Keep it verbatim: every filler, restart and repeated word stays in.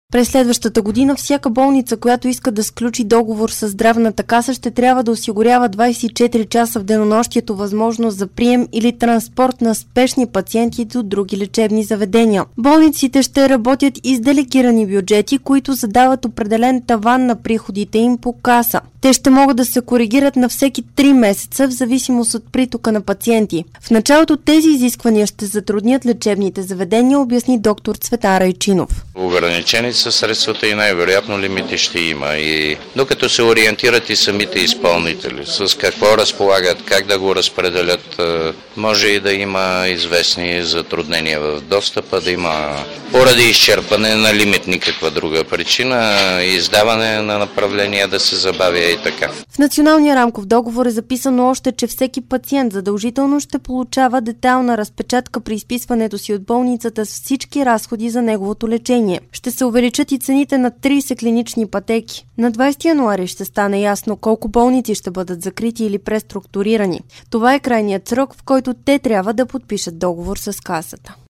През следващата година всяка болница, която иска да сключи договор с здравната каса, ще трябва да осигурява двадесет и четири часа в денонощието възможност за прием или транспорт на спешни пациенти до други лечебни заведения. Болниците ще работят и с делегирани бюджети, които задават определен таван на приходите им по каса. Те ще могат да се коригират на всеки три месеца в зависимост от притока на пациенти. В началото тези изисквания ще затруднят лечебните заведения, обясни доктор Цветан Райчинов. Ограничени са средствата и най-вероятно лимити ще има. И докато се ориентират и самите изпълнители с какво разполагат, как да го разпределят, може и да има известни затруднения в достъпа, да има поради изчерпане на лимит, никаква друга причина, издаване на направления да се забавя и така. В Националния рамков договор е записано още, че всеки пациент задължително ще получава детайлна разпечатка при изписването си от болницата с всички разходи за неговото лечение. Ще се увеличат и цените на тридесет клинични пътеки. На двадесети януари ще стане ясно колко болници ще бъдат закрити или преструктурирани. Това е крайният срок, в който те трябва да подпишат договор с касата.